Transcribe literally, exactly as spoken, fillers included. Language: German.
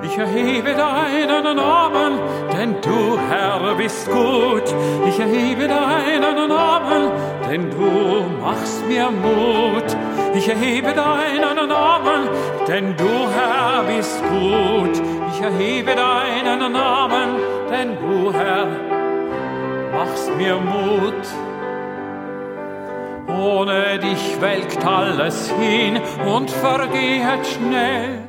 Ich erhebe deinen Namen, denn du, Herr, bist gut. Ich erhebe deinen Namen, denn du machst mir Mut. Ich erhebe deinen Namen, denn du, Herr, bist gut. Ich erhebe deinen Namen, denn du, Herr, machst mir Mut. Ohne dich welkt alles hin und vergeht schnell.